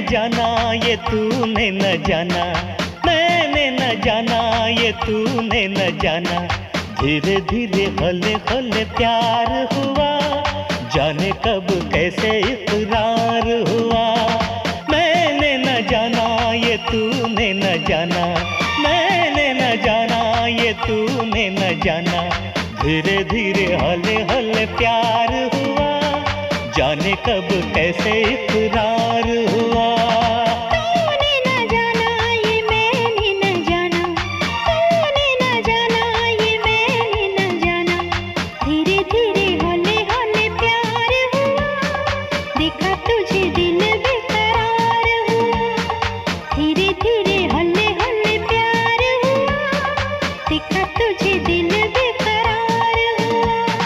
जाना ये तूने न जाना, मैंने न जाना ये तूने न जाना। धीरे धीरे हौले हौले प्यार हुआ, जाने कब कैसे इकरार हुआ। मैंने न जाना ये तूने न जाना, मैंने न जाना ये तूने न जाना। धीरे धीरे हौले हौले प्यार हुआ, जाने कब कैसे इकरार हुआ। तूने न जाना ये मैंने न जाना, तूने न जाना ये मैंने न जाना। धीरे धीरे हौले हौले प्यार हुआ, देखा तुझे दिल बेकरार हुआ। धीरे धीरे हौले हौले प्यार हुआ, देखा तुझे दिल बेकरार हुआ।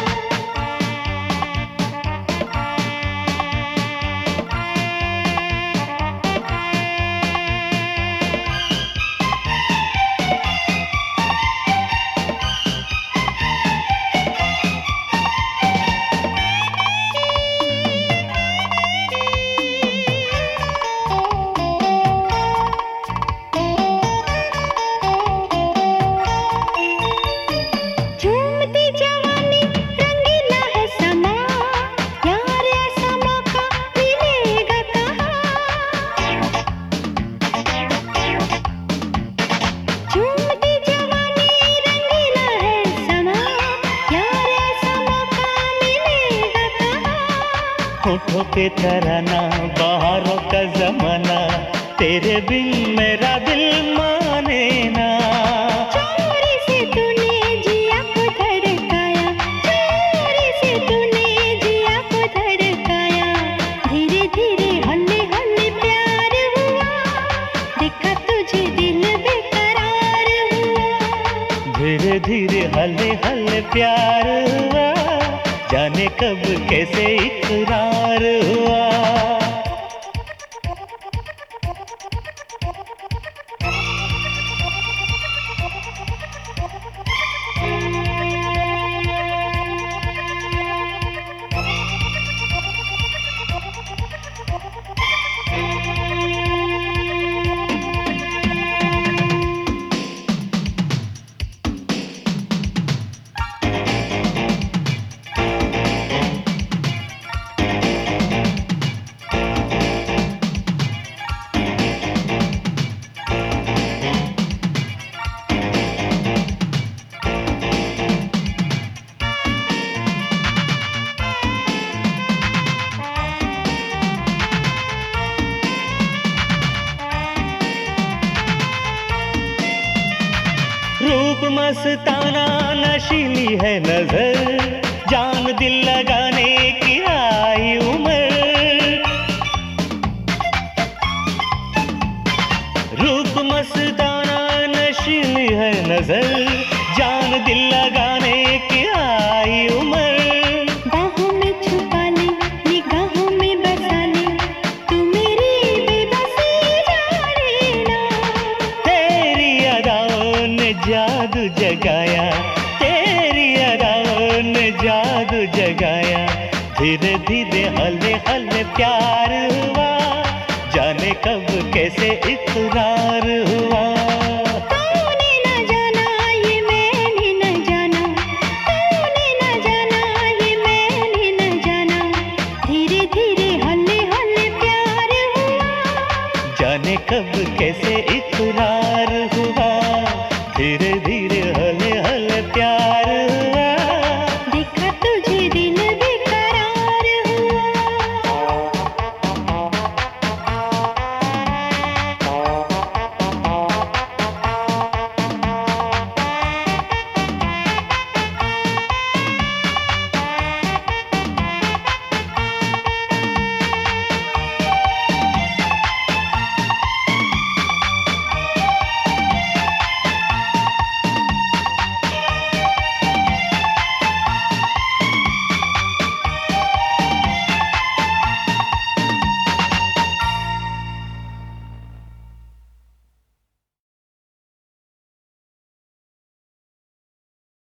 झूमती जवानी रंगीला है समा, यार ऐसा मौका मिलेगा कहाँ। झूमती जवानी रंगीला है समा, यार ऐसा मौका मिलेगा कहाँ। होठों पे तराना बहारों का जमाना, तेरे बिन मेरा दिल माने ना। चोरी से तूने जिया को धड़काया, चोरी से तूने जिया को धड़काया। धीरे धीरे हल्ले हल्ले प्यार हुआ, देखा तुझे दिल बेकरार हुआ। धीरे धीरे हल्ले हल्ले प्यार हुआ, जाने कब कैसे इकरार हुआ। रूप मस्ताना नशीली है नजर, जान दिल लगाने की आई उम्र। रूप मस्ताना नशीली है नजर, जान दिल लगाने की आई उम्र। बाहों में छुपा ले, निगाहों में बसा ले, तू मेरी बेबसी जाने ना। तेरी अदाओं ने जादू जगाया, तेरी अदाओं ने जादू जगाया। धीरे धीरे हल्ले हल्ले प्यार हुआ, जाने कब कैसे इकरार हुआ।